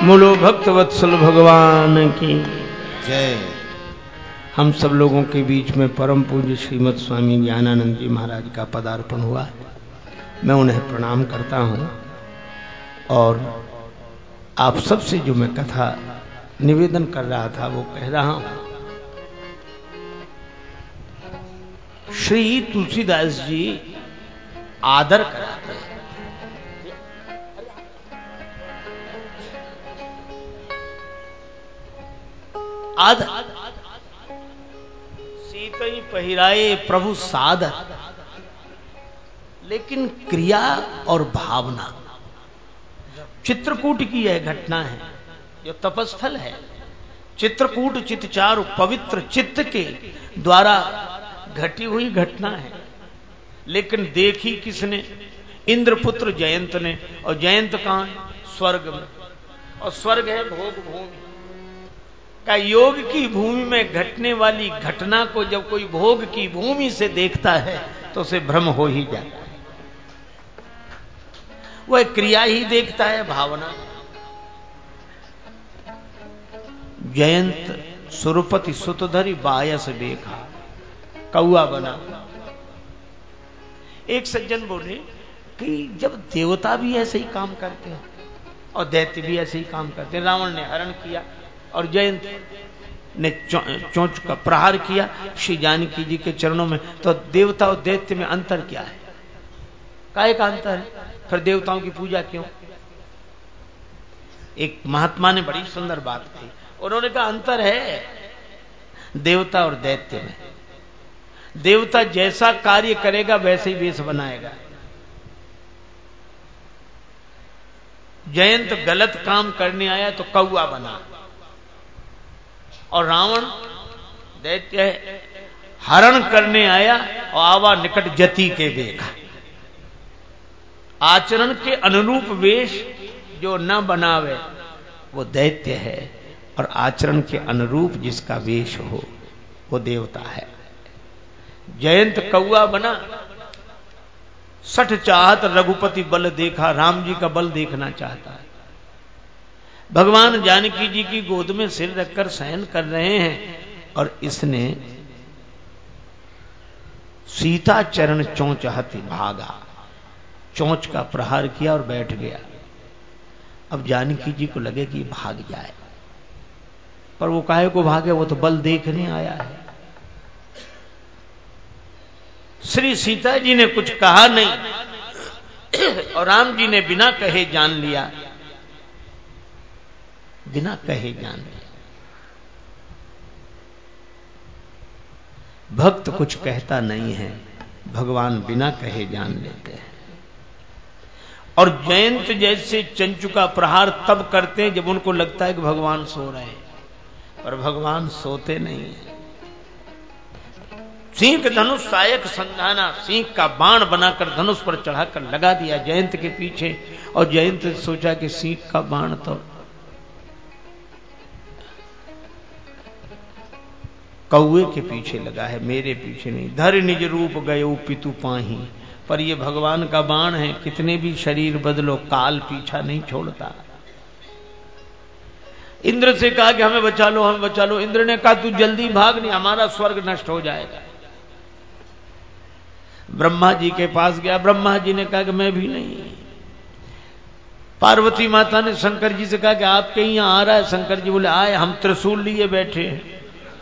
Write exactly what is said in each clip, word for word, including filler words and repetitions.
बोलो भक्त वत्सल भगवान की जय। हम सब लोगों के बीच में परम पूज्य श्रीमद स्वामी ज्ञानानंद जी महाराज का पदार्पण हुआ। मैं उन्हें प्रणाम करता हूं और आप सबसे जो मैं कथा निवेदन कर रहा था वो कह रहा हूं। श्री तुलसीदास जी आदर कराते हैं। आदर सीतई पहिराए प्रभु सादर, लेकिन क्रिया और भावना चित्रकूट की यह घटना है जो तपस्थल है। चित्रकूट चितचारु पवित्र चित्त के द्वारा घटी हुई घटना है, लेकिन देखी किसने? इंद्रपुत्र जयंत ने। और जयंत कहां है? स्वर्ग में। और स्वर्ग है भोग भूमि का। योग की भूमि में घटने वाली घटना को जब कोई भोग की भूमि से देखता है तो उसे भ्रम हो ही जाता है। वह क्रिया ही देखता है, भावना। जयंत सुरपति सुतधरी बायस देखा, कौआ बना। एक सज्जन बोले कि जब देवता भी ऐसे ही काम करते हैं और दैत्य भी ऐसे ही काम करते हैं। रावण ने हरण किया और जयंत ने चोंच का प्रहार किया श्री जानकी जी के चरणों में, तो देवता और दैत्य में अंतर क्या है? काहे का अंतर है? फिर देवताओं की पूजा क्यों? एक महात्मा ने बड़ी सुंदर बात कही। उन्होंने कहा अंतर है देवता और दैत्य में। देवता जैसा कार्य करेगा वैसे ही वेश बनाएगा। जयंत गलत काम करने आया तो कौआ बना, और रावण दैत्य है, हरण करने आया और आवा निकट जति के देखा। आचरण के अनुरूप वेश जो न बनावे वो दैत्य है, और आचरण के अनुरूप जिसका वेश हो वो देवता है। जयंत कौआ बना, सठ चाहत रघुपति बल देखा। राम जी का बल देखना चाहता है। भगवान जानकी जी की गोद में सिर रखकर शयन कर रहे हैं और इसने सीता चरण चौंचहति भागा, चोंच का प्रहार किया और बैठ गया। अब जानकी जी को लगे कि भाग जाए, पर वो काहे को भागे? वो तो बल देखने आया है। श्री सीता जी ने कुछ कहा नहीं और राम जी ने बिना कहे जान लिया। बिना कहे जान लिया। भक्त कुछ कहता नहीं है, भगवान बिना कहे जान लेते हैं। और जयंत जैसे चंचु का प्रहार तब करते हैं जब उनको लगता है कि भगवान सो रहे हैं, पर भगवान सोते नहीं हैं। सिंह धनुष सायक संधाना, सिंह का बाण बनाकर धनुष पर चढ़ाकर लगा दिया जयंत के पीछे। और जयंत ने सोचा कि सिंह का बाण तो कौए के पीछे लगा है, मेरे पीछे नहीं। धर निज रूप गयो पितु पाही, पर ये भगवान का बाण है, कितने भी शरीर बदलो काल पीछा नहीं छोड़ता। इंद्र से कहा कि हमें बचा लो, हमें बचा लो। इंद्र ने कहा तू जल्दी भाग, नहीं हमारा स्वर्ग नष्ट हो जाएगा। ब्रह्मा जी के पास गया। ब्रह्मा जी ने कहा कि मैं भी नहीं। पार्वती माता ने शंकर जी से कहा कि आपके यहां आ रहा है। शंकर जी बोले आए, हम त्रिशूल लिए बैठे हैं।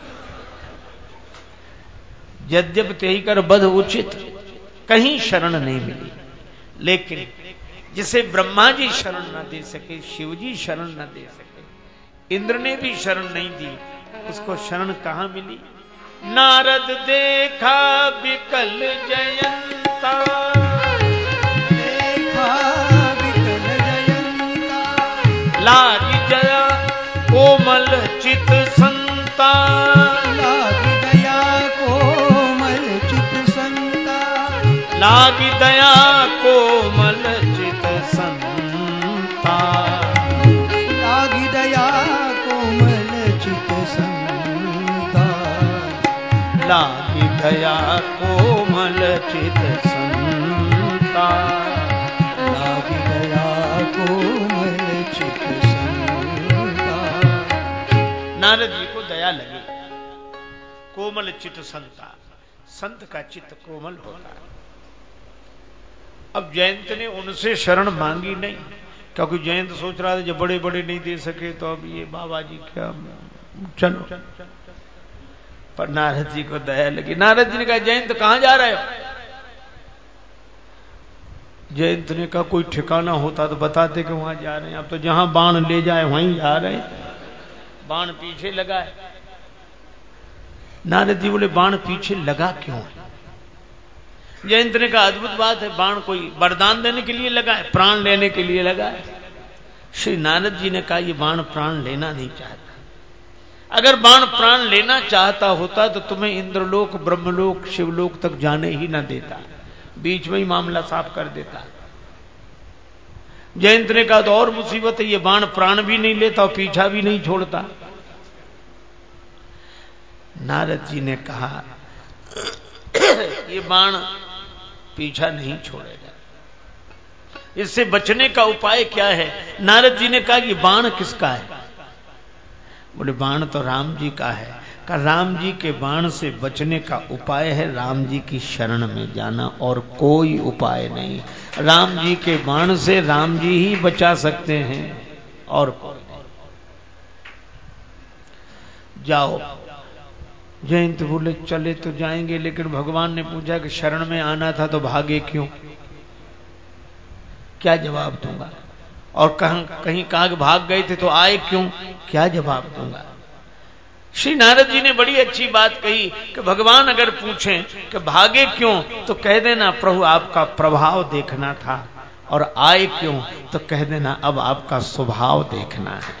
यद्यप तेहि कर बध उचित, कहीं शरण नहीं मिली। लेकिन जिसे ब्रह्मा जी शरण न दे सके, शिव जी शरण न दे सके, इंद्र ने भी शरण नहीं दी, उसको शरण कहां मिली? नारद देखा विकल जयंता, देखा विकल जयंता, लागी जया कोमल चित संता, लागी दया कोमल चित संता, लागी दया कोमल चित संता, लागी दया कोमल चित संता, लागी दया कोमल चित संता, लागी दया कोमल चित संता। नारद जी को दया लगी। कोमल चित संता, संत का चित्त कोमल होता है। अब जयंत ने उनसे शरण मांगी नहीं, क्योंकि जयंत सोच रहा था जब बड़े बड़े नहीं दे सके तो अब ये बाबा जी क्या, चलो। पर नारद जी को दया लगी। नारद जी ने कहा जयंत कहां जा रहे हो? जयंत ने कहा कोई ठिकाना होता तो बताते कि वहां जा रहे हैं, अब तो जहां बाण ले जाए वहीं जा रहे हैं। बाण पीछे लगा है। नारद जी बोले बाण पीछे लगा क्यों? जयंत ने कहा अद्भुत बात है, बाण कोई वरदान देने के लिए लगा है, प्राण लेने के लिए लगा है। श्री नारद जी ने कहा यह बाण प्राण लेना नहीं चाहता। अगर बाण प्राण लेना चाहता होता तो तुम्हें इंद्रलोक, ब्रह्मलोक, शिवलोक तक जाने ही ना देता, बीच में ही मामला साफ कर देता। जयंत ने कहा तो और मुसीबत है, ये बाण प्राण भी नहीं लेता और पीछा भी नहीं छोड़ता। नारद जी ने कहा ये बाण पीछा नहीं छोड़ेगा, इससे बचने का उपाय क्या है? नारद जी ने कहा ये बाण किसका है? बोले बाण तो राम जी का है। कहा राम जी के बाण से बचने का उपाय है राम जी की शरण में जाना, और कोई उपाय नहीं। राम जी के बाण से राम जी ही बचा सकते हैं, और कोई नहीं। जाओ। जयंत बोले चले तो जाएंगे, लेकिन भगवान ने पूछा कि शरण में आना था तो भागे क्यों? क्या जवाब दूंगा? और कहीं कहीं कहा कि भाग गए थे तो आए क्यों? क्या जवाब दूंगा? श्री नारद जी ने बड़ी अच्छी बात कही कि भगवान अगर पूछें कि भागे क्यों, तो कह देना प्रभु आपका प्रभाव देखना था, और आए क्यों तो कह देना अब आपका स्वभाव देखना है।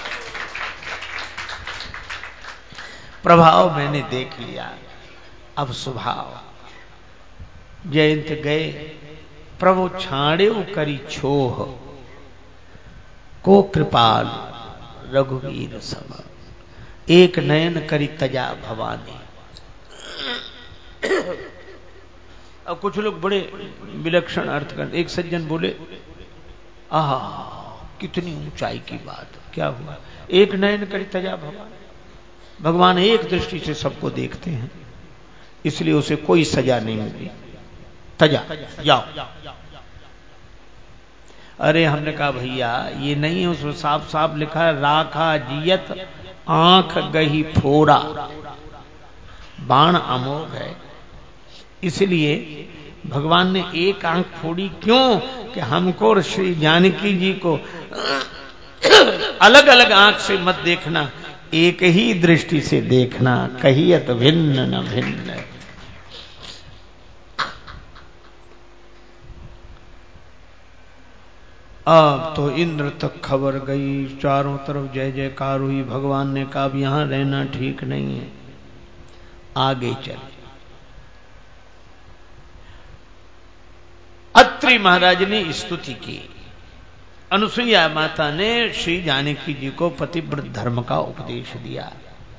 प्रभाव मैंने देख लिया, अब स्वभाव। जयंत गए। प्रभु छाड़े करी छोह, को कृपाल रघुवीर सम, एक नयन करी तजा भवानी। अब कुछ लोग बड़े विलक्षण अर्थ करते। एक सज्जन बोले आहा कितनी ऊंचाई की बात, क्या हुआ? एक नयन करी तजा भवानी। भगवान एक दृष्टि से सबको देखते हैं, इसलिए उसे कोई सजा नहीं मिली। तजा जाओ। अरे हमने कहा भैया ये नहीं है, उसमें साफ साफ लिखा है राखा जियत आंख गही फोड़ा। बाण अमोघ है, इसलिए भगवान ने एक आंख फोड़ी। क्यों? कि हमको और श्री जानकी जी को अलग अलग आंख से मत देखना, एक ही दृष्टि से देखना। कहियत भिन्न न भिन्न। अब तो इंद्र तक खबर गई, चारों तरफ जय जयकार हुई। भगवान ने कहा अब यहां रहना ठीक नहीं है, आगे चल। अत्रि महाराज ने स्तुति की। अनुसुईया माता ने श्री जानकी जी को पतिव्रत धर्म का उपदेश दिया।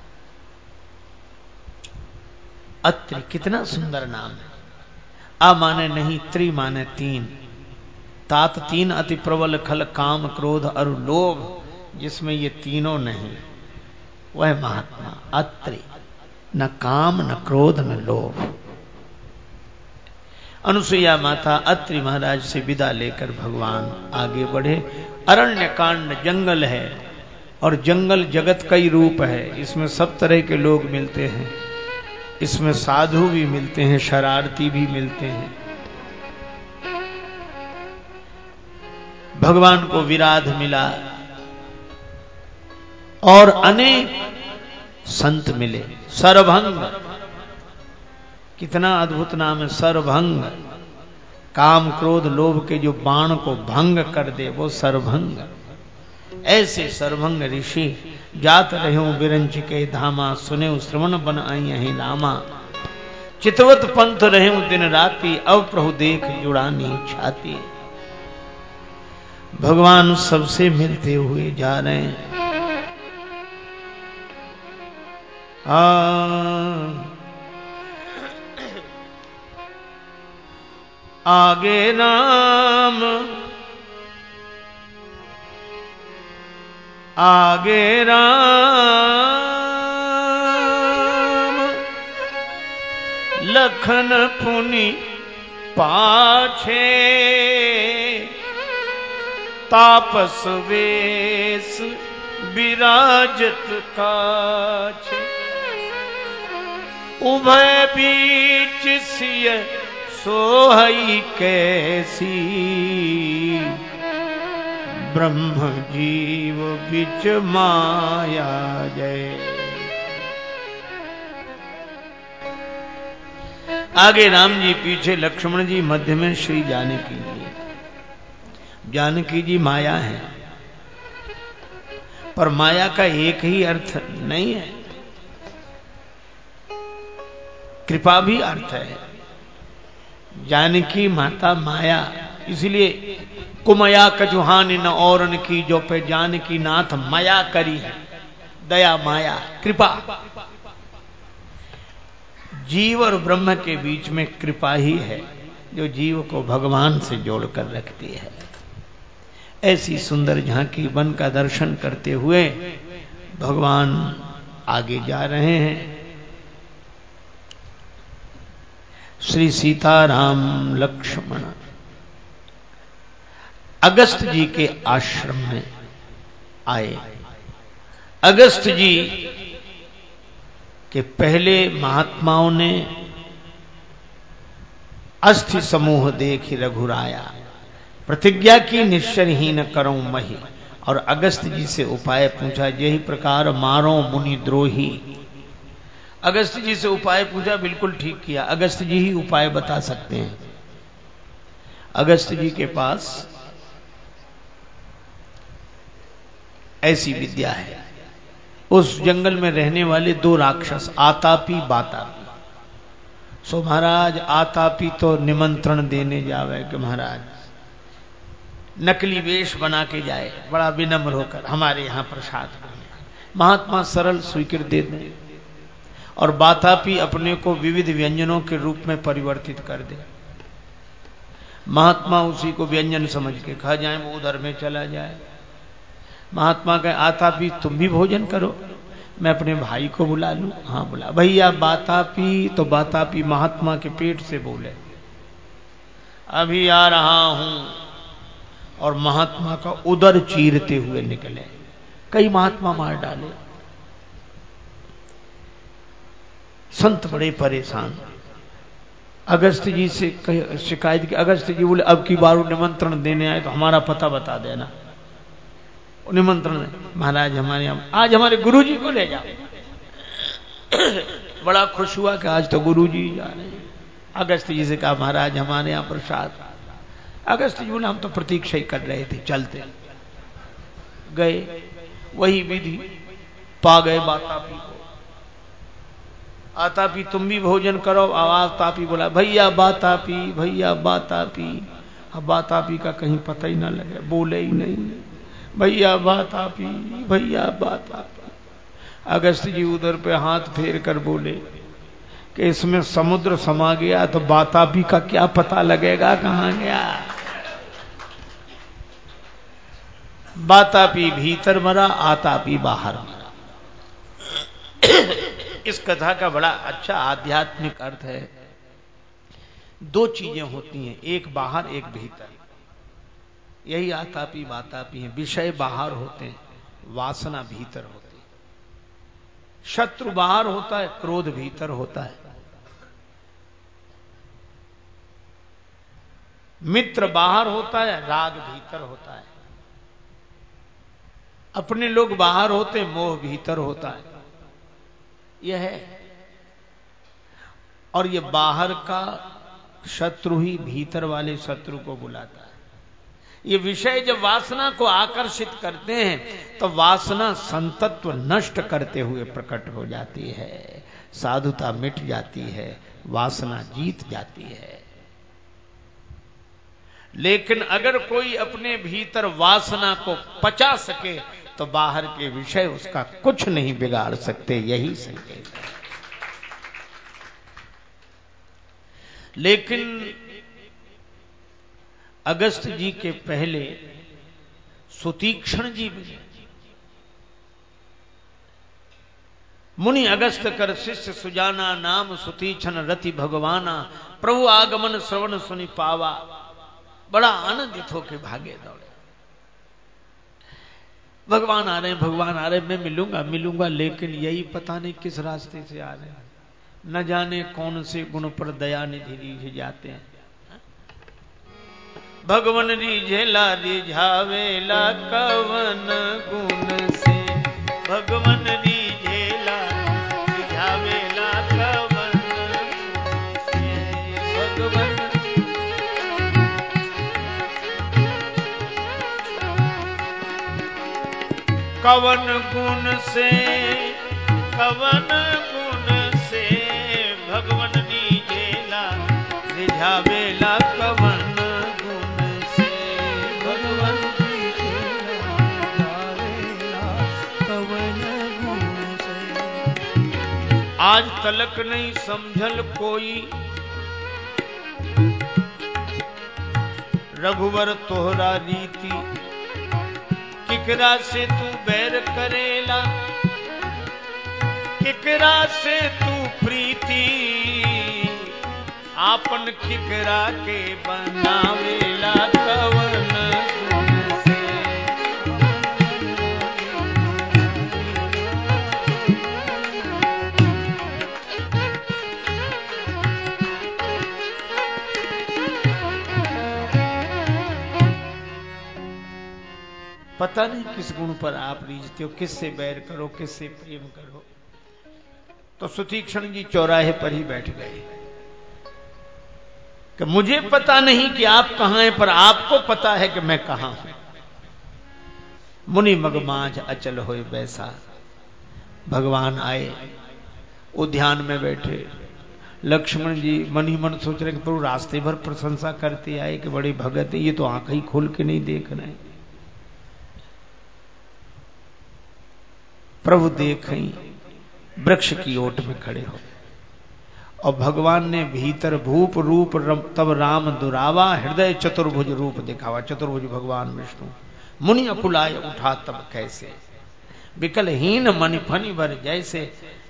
अत्रि कितना सुंदर नाम है। आ माने नहीं, त्रि माने तीन। तात तीन अति प्रबल खल काम क्रोध और लोभ, जिसमें ये तीनों नहीं, वह महात्मा अत्रि। न काम न क्रोध न लोभ। अनुसुईया माता अत्रि महाराज से विदा लेकर भगवान आगे बढ़े। अरण्य कांड जंगल है, और जंगल जगत का ही रूप है। इसमें सब तरह के लोग मिलते हैं, इसमें साधु भी मिलते हैं, शरारती भी मिलते हैं। भगवान को विराध मिला और अनेक संत मिले। सरभंग, कितना अद्भुत नाम है सरभंग। काम क्रोध लोभ के जो बाण को भंग कर दे वो सरभंग। ऐसे सरभंग ऋषि जात रहो बिरंच के धामा, सुने श्रवण बन आई यही रामा। चितवत पंथ रहे दिन राति, अब प्रभु देख जुड़ानी छाती। भगवान सबसे मिलते हुए जा रहे हैं। आ आगे राम आगे राम लखन पुनि पाछे तापस वेश विराजत काछे उभय बीच सिय सोहई कैसी ब्रह्म जीव बिच माया जय। आगे राम जी, पीछे लक्ष्मण जी, मध्य में श्री जानकी जी। जानकी जी माया है, पर माया का एक ही अर्थ नहीं है, कृपा भी अर्थ है। जानकी माता माया, इसलिए कुमया कजुहानि न औरन की जो पे जानकी नाथ माया करी है। दया माया कृपा, जीव और ब्रह्म के बीच में कृपा ही है जो जीव को भगवान से जोड़कर रखती है। ऐसी सुंदर झांकी वन का दर्शन करते हुए भगवान आगे जा रहे हैं। श्री सीताराम लक्ष्मण अगस्त जी के आश्रम में आए। अगस्त जी के पहले महात्माओं ने अस्थि समूह देखी रघुराया, प्रतिज्ञा की निश्चरहीन करूं मही। और अगस्त जी से उपाय पूछा, यही प्रकार मारो मुनि द्रोही। अगस्त जी से उपाय पूछा, बिल्कुल ठीक किया। अगस्त जी ही उपाय बता सकते हैं। अगस्त जी के पास ऐसी विद्या है। उस जंगल में रहने वाले दो राक्षस आतापी बातापी। सो महाराज आतापी तो निमंत्रण देने जावे कि महाराज नकली वेश बना के जाए, बड़ा विनम्र होकर हमारे यहां प्रसाद बने। महात्मा सरल स्वीकृत दे दें और बातापी अपने को विविध व्यंजनों के रूप में परिवर्तित कर दे। महात्मा उसी को व्यंजन समझ के खा जाए, वो उधर में चला जाए। महात्मा कहे, आतापी तुम भी भोजन करो, मैं अपने भाई को बुला लूं। हाँ बुला। भैया बातापी, तो बातापी महात्मा के पेट से बोले, अभी आ रहा हूं। और महात्मा का उदर चीरते हुए निकले। कई महात्मा मार डाले। संत बड़े परेशान। अगस्त जी से शिकायत की। अगस्त जी बोले, अब की बार निमंत्रण देने आए तो हमारा पता बता देना। निमंत्रण, महाराज हमारे यहाँ आज हमारे गुरु जी को ले जाओ। बड़ा खुश हुआ कि आज तो गुरु जी जा रहे हैं। अगस्त जी से कहा, महाराज हमारे यहाँ प्रसाद। अगस्त जी बोले, हम तो प्रतीक्षा ही कर रहे थे, चलते। गए, वही विधि पा गए बातापी को। आतापी तुम भी भोजन करो। आतापी बोला, भैया बातापी, भैया बातापी। अब बातापी का कहीं पता ही ना लगे, बोले ही नहीं, भैया बातापी, भैया बातापी। अगस्त जी उधर पे हाथ फेर कर बोले कि इसमें समुद्र समा गया तो बातापी का क्या पता लगेगा कहां गया। बातापी भीतर मरा, आतापी बाहर मरा। इस कथा का बड़ा अच्छा आध्यात्मिक अर्थ है। दो चीजें होती हैं, एक बाहर एक भीतर। यही आतापी बातापी है। विषय बाहर होते हैं, वासना भीतर होती है। शत्रु बाहर होता है, क्रोध भीतर होता है। मित्र बाहर होता है, राग भीतर होता है। अपने लोग बाहर होते, मोह भीतर होता है। यह है। और यह बाहर का शत्रु ही भीतर वाले शत्रु को बुलाता है। ये विषय जब वासना को आकर्षित करते हैं तो वासना संतत्व नष्ट करते हुए प्रकट हो जाती है, साधुता मिट जाती है, वासना जीत जाती है। लेकिन अगर कोई अपने भीतर वासना को पचा सके तो बाहर के विषय उसका कुछ नहीं बिगाड़ सकते। यही संकेत है। लेकिन अगस्त जी के पहले सुतीक्ष्ण जी मिले। मुनि अगस्त कर शिष्य सुजाना, नाम सुतीक्षण रति भगवाना, प्रभु आगमन श्रवण सुनि पावा। बड़ा आनंदित होके भागे दौड़े। भगवान आ रहे हैं, भगवान आ रहे हैं, मैं मिलूंगा मिलूंगा, लेकिन यही पता नहीं किस रास्ते से आ रहे हैं, न जाने कौन से गुण पर दया निधि रिझ जाते हैं। भगवन रिझेला रिझावेला कवन गुण से, भगवन रिझेला रिझावेला कवन गुण से, भगवन कवन गुण से, कवन गुण से, भगवन रिझेला रिझावेला कवन गुण से, भगवन कवन गुण से। आज तलक नहीं समझल कोई, रघुवर तोहरा रीति, किकरा से तू बैर करेला, किकरा से तू प्रीति, आपन किकरा के बनावेला कवन गुण से। पता नहीं किस गुण पर आप रीझते हो, किससे बैर करो, किससे प्रेम करो। तो सुतीक्षण जी चौराहे पर ही बैठ गए कि मुझे पता नहीं कि आप कहां हैं, पर आपको पता है कि मैं कहां हूं। मुनि मगमाझ अचल होए बैसा, भगवान आए, उद्यान में बैठे। लक्ष्मण जी मन ही मन सोच रहे कि प्रभु रास्ते भर प्रशंसा करते आए कि बड़े भगत है, ये तो आंख ही खोल के नहीं देख रहे। प्रभु देखें वृक्ष की ओट में खड़े हो, और भगवान ने भीतर भूप रूप तब राम दुरावा, हृदय चतुर्भुज रूप दिखावा। चतुर्भुज भगवान विष्णु। मुनि अकुलाय उठा तब कैसे, विकलहीन मन फनि भर जैसे।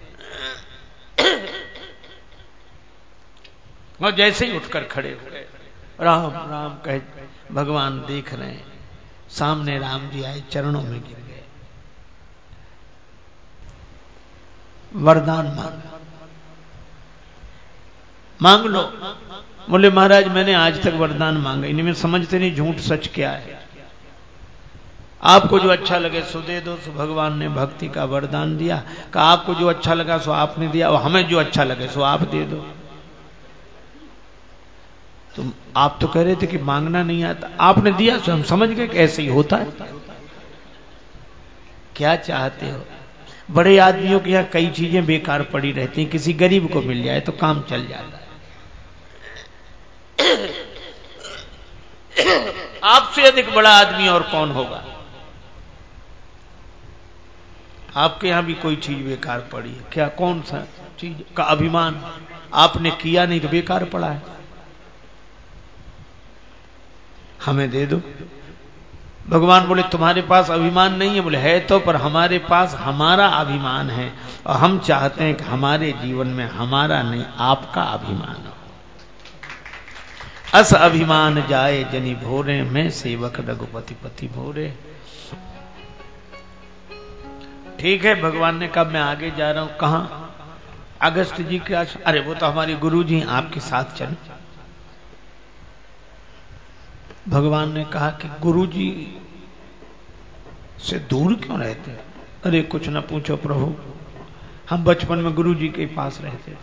और जैसे ही उठकर खड़े हो गए, राम राम कहे भगवान देख रहे हैं। सामने राम जी आए, चरणों में गिर गए। वरदान मांग मांग लो। बोले महाराज मैंने आज तक वरदान मांगा, इनमें समझते नहीं झूठ सच क्या है। आपको जो अच्छा लगे सो दे दो। सो भगवान ने भक्ति का वरदान दिया। कहा आपको जो अच्छा लगा सो आपने दिया, और हमें जो अच्छा लगे सो आप दे दो। तुम आप तो कह रहे थे कि मांगना नहीं आता, आपने दिया सो हम समझ गए कि ऐसे ही होता है। क्या चाहते हो? बड़े आदमियों के यहाँ कई चीजें बेकार पड़ी रहती हैं, किसी गरीब को मिल जाए तो काम चल जाता है। आपसे अधिक बड़ा आदमी और कौन होगा? आपके यहां भी कोई चीज बेकार पड़ी है क्या? कौन सा चीज का अभिमान? आपने किया नहीं तो बेकार पड़ा है, हमें दे दो। भगवान बोले तुम्हारे पास अभिमान नहीं है? बोले है तो, पर हमारे पास हमारा अभिमान है, और हम चाहते हैं कि हमारे जीवन में हमारा नहीं आपका अभिमान हो। अस अभिमान जाए जनि भोरे, मैं सेवक रघुपति पति भोरे। ठीक है, भगवान ने कहा मैं आगे जा रहा हूं। कहां? अगस्त जी के आश्रम। अरे वो तो हमारे गुरु जी आपके साथ चल। भगवान ने कहा कि गुरु जी से दूर क्यों रहते हैं? अरे कुछ ना पूछो प्रभु, हम बचपन में गुरु जी के पास रहते थे,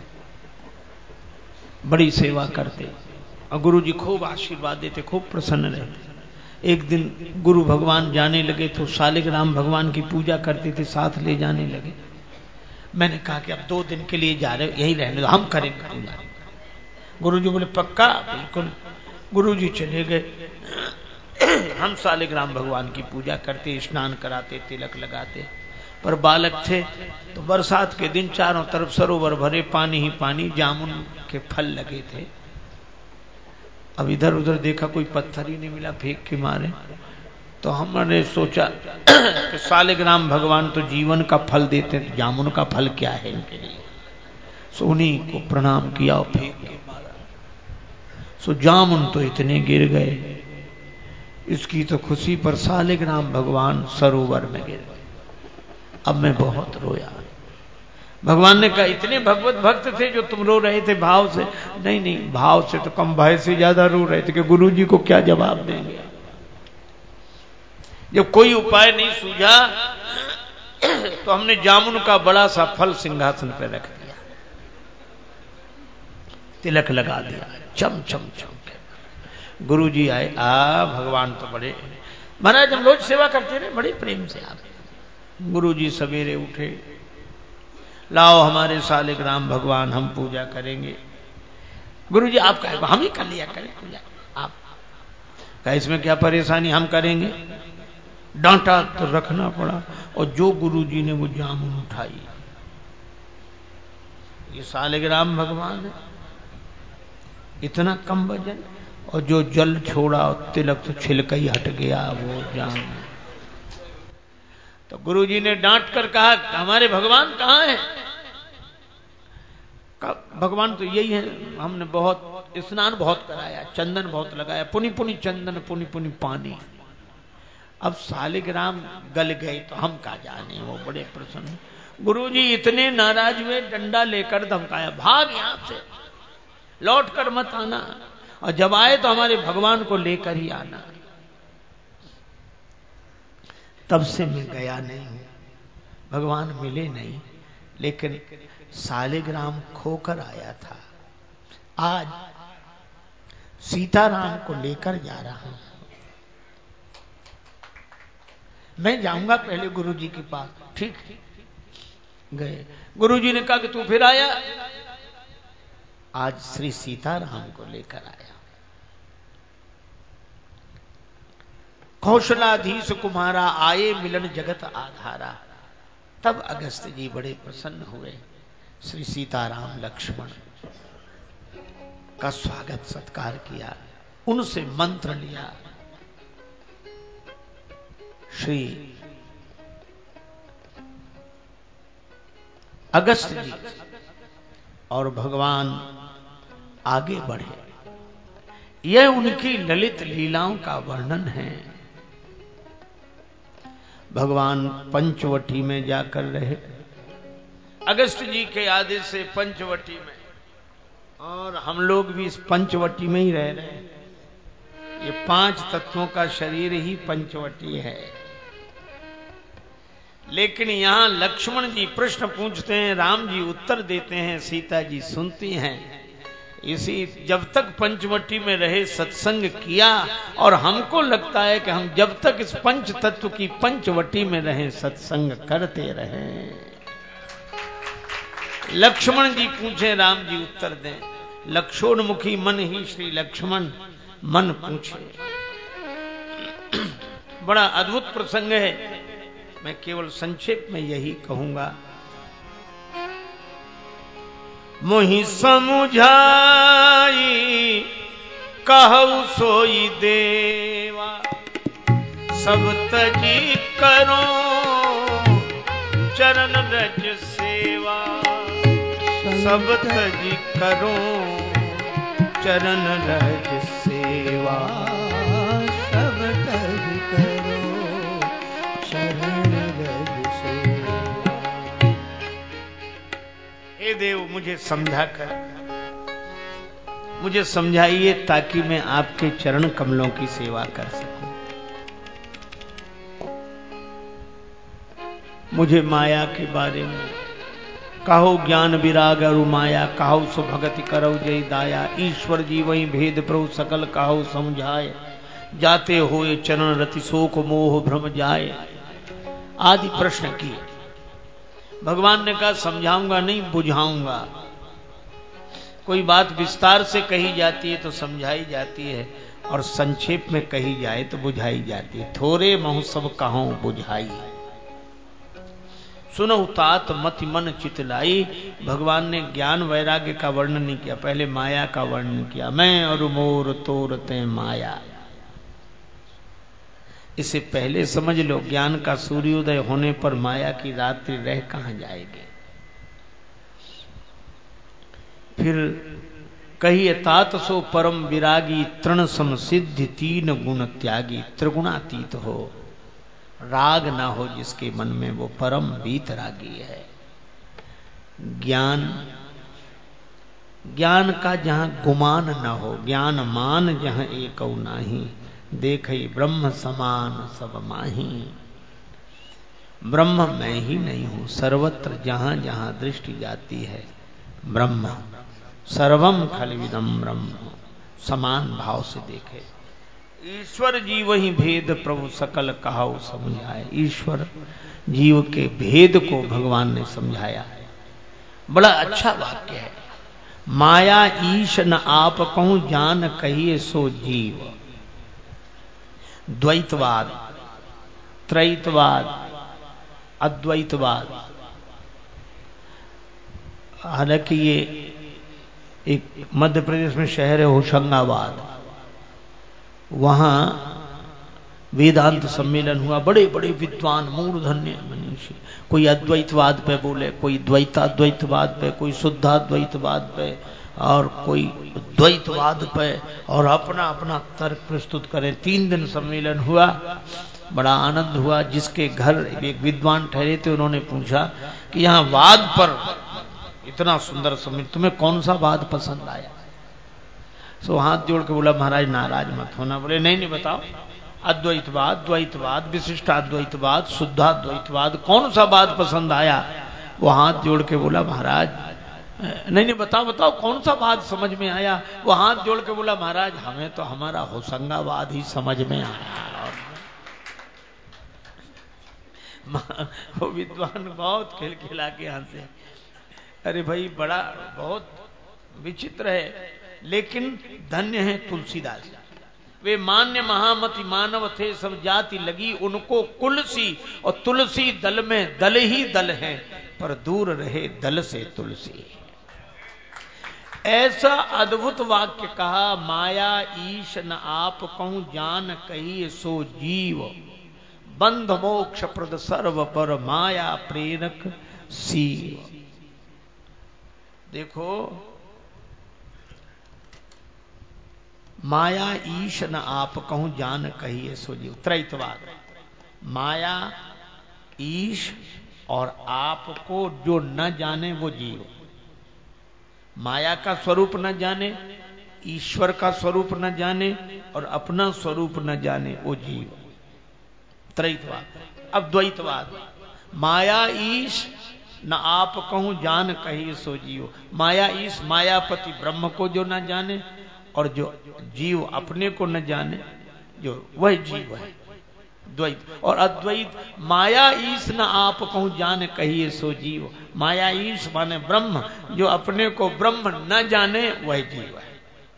बड़ी सेवा करते, और गुरु जी खूब आशीर्वाद देते, खूब प्रसन्न रहते। एक दिन गुरु भगवान जाने लगे तो शालिग्राम भगवान की पूजा करते थे, साथ ले जाने लगे। मैंने कहा कि अब दो दिन के लिए जा रहे हो, यहीं रहने दो, हम करेंगे पूजा। गुरु जी बोले पक्का? बिल्कुल। गुरु जी चले गए। हम शालिग्राम भगवान की पूजा करते, स्नान कराते, तिलक लगाते। पर बालक थे तो बरसात के दिन चारों तरफ सरोवर भरे, पानी ही पानी, जामुन के फल लगे थे। अब इधर उधर देखा, कोई पत्थर ही नहीं मिला, फेंक के मारे। तो हमने सोचा कि सालिग्राम भगवान तो जीवन का फल देते हैं, तो जामुन का फल क्या है इनके लिए। सो उन्हीं को प्रणाम किया और फेंक के मारा। सो जामुन तो इतने गिर गए, इसकी तो खुशी पर सालिग्राम भगवान सरोवर में गिर गए। अब मैं बहुत रोया। भगवान ने कहा इतने भगवत भक्त थे जो तुम रो रहे थे भाव से? नहीं नहीं, भाव से तो कम, भय से ज्यादा रो रहे थे कि गुरु जी को क्या जवाब देंगे। जब कोई उपाय नहीं सूझा तो हमने जामुन का बड़ा सा फल सिंहासन पर रख दिया, तिलक लगा दिया, चम चम चम के। गुरु जी आए, आ भगवान तो बड़े, महाराज हम रोज सेवा करते रहे बड़े प्रेम से। आप गुरु जी सवेरे उठे, लाओ हमारे सालिग्राम भगवान, हम पूजा करेंगे। गुरु जी आप कहे हम ही कर लिया करें पूजा, आप कहे इसमें क्या परेशानी, हम करेंगे। डांटा तो रखना पड़ा। और जो गुरु जी ने वो जामुन उठाई, ये सालिग्राम भगवान है, इतना कम वजन, और जो जल छोड़ा और तिलक तो छिलका ही हट गया वो जामुन। तो गुरु जी ने डांट कर कहा हमारे भगवान कहाँ हैं? भगवान तो यही है, हमने बहुत स्नान बहुत कराया, चंदन बहुत लगाया, पुनि पुनि चंदन पुनि पुनि पानी। अब सालिग्राम गल गए तो हम क्या जाने। वो बड़े प्रसन्न। गुरुजी इतने नाराज हुए, डंडा लेकर धमकाया, भाग यहां से, लौट कर मत आना, और जब आए तो हमारे भगवान को लेकर ही आना। तब से मैं गया नहीं हूं, भगवान मिले नहीं, लेकिन सालिग्राम खोकर आया था। आज सीताराम को लेकर जा रहा हूं। मैं जाऊंगा पहले गुरुजी के पास। ठीक गए। गुरुजी ने कहा कि तू फिर आया? आज श्री सीताराम को लेकर आया। कौशलाधीश कुमारा आए मिलन जगत आधारा। तब अगस्त जी बड़े प्रसन्न हुए। श्री सीताराम लक्ष्मण का स्वागत सत्कार किया, उनसे मंत्र लिया। श्री अगस्त जी और भगवान आगे बढ़े। यह उनकी ललित लीलाओं का वर्णन है। भगवान पंचवटी में जाकर रहे, अगस्त जी के आदेश से पंचवटी में, और हम लोग भी इस पंचवटी में ही रह रहे हैं। ये पांच तत्वों का शरीर ही पंचवटी है। लेकिन यहां लक्ष्मण जी प्रश्न पूछते हैं, राम जी उत्तर देते हैं, सीता जी सुनती हैं। इसी जब तक पंचवटी में रहे सत्संग किया, और हमको लगता है कि हम जब तक इस पंच तत्व की पंचवटी में रहे सत्संग करते रहे। लक्ष्मण जी पूछे, राम जी उत्तर दें। लक्षोन्मुखी मन ही श्री लक्ष्मण मन पूछे। बड़ा अद्भुत प्रसंग है। मैं केवल संक्षेप में यही कहूंगा। मोहि समुझाई कहु सोई देवा, सब तजी करो चरण रज सेवा। सब तजी करो चरण रज सेवा। सब तज करो चरण रज सेवा। हे देव मुझे समझा कर, मुझे समझाइए ताकि मैं आपके चरण कमलों की सेवा कर सकूं। मुझे माया के बारे में कहो ज्ञान विराग अरु माया, कहो सो भगति करौ जय दाया। ईश्वर जी वही भेद प्रभु सकल कहो समझाए, जाते होए चरण रति शोक मोह भ्रम जाए। आदि प्रश्न किए। भगवान ने कहा समझाऊंगा नहीं, बुझाऊंगा। कोई बात विस्तार से कही जाती है तो समझाई जाती है, और संक्षेप में कही जाए तो बुझाई जाती है। थोरे महु सब कहो बुझाई, सुनो तात मति मन चितलाई। भगवान ने ज्ञान वैराग्य का वर्णन नहीं किया, पहले माया का वर्णन किया। मैं और मोर तोरते माया, इसे पहले समझ लो, ज्ञान का सूर्योदय होने पर माया की रात्रि रह कहां जाएगी। फिर कहिए तात सो परम विरागी, तृण सम सिद्धि तीन गुण त्यागी। त्रिगुणातीत हो, राग ना हो जिसके मन में, वो परम वीतरागी है। ज्ञान ज्ञान का जहां गुमान न हो, ज्ञान मान जहां एक नाही, देखई ब्रह्म समान सब माही। ब्रह्म मैं ही नहीं हूं, सर्वत्र जहां जहां दृष्टि जाती है ब्रह्म, सर्वम खलविदम ब्रह्म, समान भाव से देखे। ईश्वर जीव ही भेद प्रभु सकल कहाऊ समझाए। ईश्वर जीव के भेद को भगवान ने समझाया। बड़ा अच्छा वाक्य है। माया ईश न आप कहूं, जान कहिए सो जीव। द्वैतवाद, त्रैतवाद, अद्वैतवाद, हालांकि ये एक मध्य प्रदेश में शहर है होशंगाबाद, वहां वेदांत सम्मेलन हुआ। बड़े बड़े विद्वान मूर्धन्य मनीषी, कोई अद्वैतवाद पे बोले, कोई द्वैताद्वैतवाद पे, कोई शुद्धाद्वैतवाद पे, और कोई द्वैतवाद पे, और अपना अपना तर्क प्रस्तुत करें। तीन दिन सम्मेलन हुआ, बड़ा आनंद हुआ। जिसके घर एक विद्वान ठहरे थे, उन्होंने पूछा कि यहां वाद पर इतना सुंदर सम्मेलन, तुम्हें कौन सा वाद पसंद आया? सो हाथ जोड़ के बोला, महाराज नाराज मत होना। बोले नहीं नहीं बताओ, अद्वैतवाद, द्वैतवाद, विशिष्टाद्वैतवाद, शुद्धाद्वैतवाद, कौन सा वाद पसंद आया? वो हाथ जोड़ के बोला, महाराज नहीं नहीं बताओ बताओ कौन सा वाद समझ में आया? वो हाथ जोड़ के बोला, महाराज हमें तो हमारा होशंगाबाद ही समझ में आया। वो विद्वान बहुत खिलखिला के हंसे। अरे भाई, बड़ा बहुत विचित्र है, लेकिन धन्य है तुलसीदास। वे मान्य महामति मानव थे, सब जाति लगी उनको कुलसी। और तुलसी दल में दल ही दल है, पर दूर रहे दल से तुलसी। ऐसा अद्भुत वाक्य कहा, माया ईश न आप कहूं, जान कहिए सो जीव। बंध मोक्ष प्रद सर्व पर, माया प्रेरक सीव। देखो, माया ईश न आप कहूं, जान कहिए सो जीव। त्रैतवाद, माया ईश और आपको जो न जाने वो जीव। माया का स्वरूप न जाने, ईश्वर का स्वरूप न जाने, और अपना स्वरूप न जाने, वो जीव। त्रैतवाद। अब द्वैतवाद, माया ईश न आप कहूं, जान कहिए सो जीव। माया ईश, मायापति ब्रह्म को जो न जाने, और जो जीव अपने को न जाने, जो वह जीव है। द्वैत। और अद्वैत, माया ईश न आप कहूं, जान कहिए सो जीव। माया ईश माने ब्रह्म, जो अपने को ब्रह्म न जाने, वह जीव है।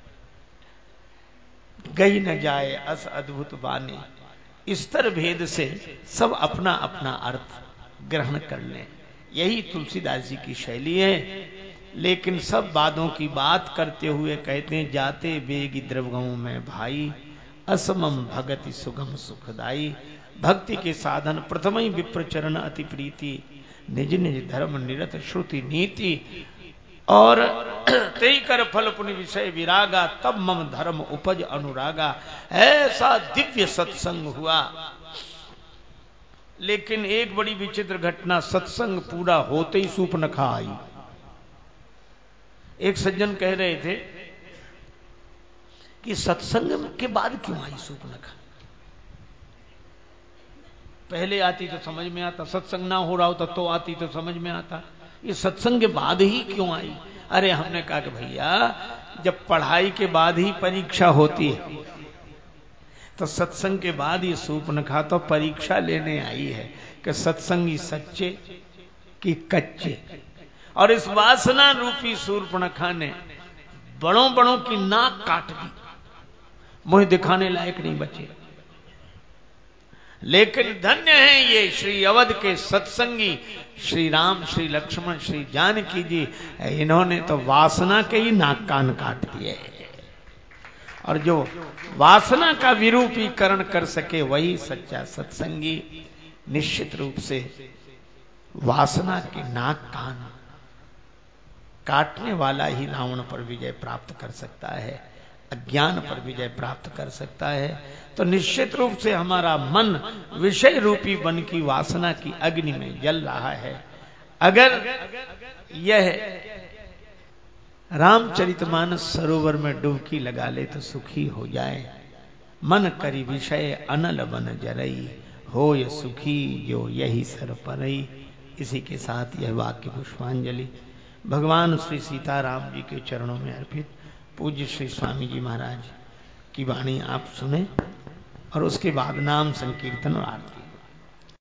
गई न जाए अस अद्भुत बानी। स्तर भेद से सब अपना अपना अर्थ ग्रहण कर लें, यही तुलसीदास जी की शैली है। लेकिन सब बातों की बात करते हुए कहते हैं, जाते बेगी द्रवगों में भाई, असमम भगति सुगम सुखदाई। भक्ति के साधन प्रथम ही विप्र चरण अति प्रीति, निज निज धर्म निरत श्रुति नीति। और तेई कर फल पुण्य विषय विरागा, तब मम धर्म उपज अनुरागा। ऐसा दिव्य सत्संग हुआ। लेकिन एक बड़ी विचित्र घटना, सत्संग पूरा होते ही सूर्पनखा आई। एक सज्जन कह रहे थे कि सत्संग के बाद क्यों आई सूर्पनखा? पहले आती तो समझ में आता, सत्संग ना हो रहा होता तो आती तो समझ में आता, ये सत्संग के बाद ही क्यों आई? अरे हमने कहा कि भैया, जब पढ़ाई के बाद ही परीक्षा होती है, तो सत्संग के बाद ये सूर्पनखा तो परीक्षा लेने आई है कि सत्संगी सच्चे कि कच्चे। और इस वासना रूपी सूर्पनखा ने बड़ों बड़ों की नाक काट दी, मुंह दिखाने लायक नहीं बचे। लेकिन धन्य हैं ये श्री अवध के सत्संगी, श्री राम, श्री लक्ष्मण, श्री जानकी जी। इन्होंने तो वासना के ही नाक कान काट दिए। और जो वासना का विरूपीकरण कर सके वही सच्चा सत्संगी। निश्चित रूप से वासना के नाक कान काटने वाला ही रावण पर विजय प्राप्त कर सकता है, अज्ञान पर विजय प्राप्त कर सकता है। तो निश्चित रूप से हमारा मन विषय रूपी वन की वासना की अग्नि में जल रहा है। अगर यह रामचरितमानस सरोवर में डुबकी लगा ले तो सुखी हो जाए। मन करी विषय अनल बन जरई, हो ये सुखी जो यही सर परई। इसी के साथ यह वाक्य पुष्पांजलि भगवान श्री सीताराम जी के चरणों में अर्पित। पूज्य श्री स्वामी जी महाराज की वाणी आप सुने और उसके बाद नाम संकीर्तन और आरती।